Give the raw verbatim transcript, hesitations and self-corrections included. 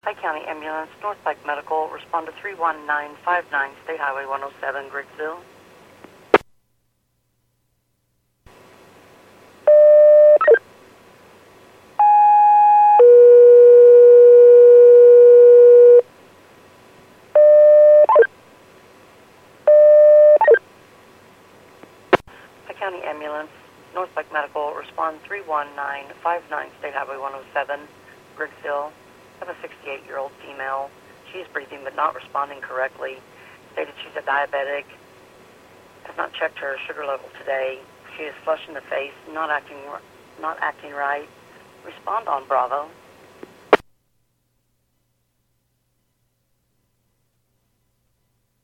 Pike County Ambulance, North Pike Medical, respond to three one nine five nine, State Highway one oh seven, Griggsville. Pike County Ambulance, North Pike Medical, respond three one nine five nine, State Highway one oh seven, Griggsville. I have a sixty-eight-year-old female. She is breathing but not responding correctly. Stated she's a diabetic. Has not checked her sugar level today. She is flushed in the face, not acting, not acting right. Respond on Bravo.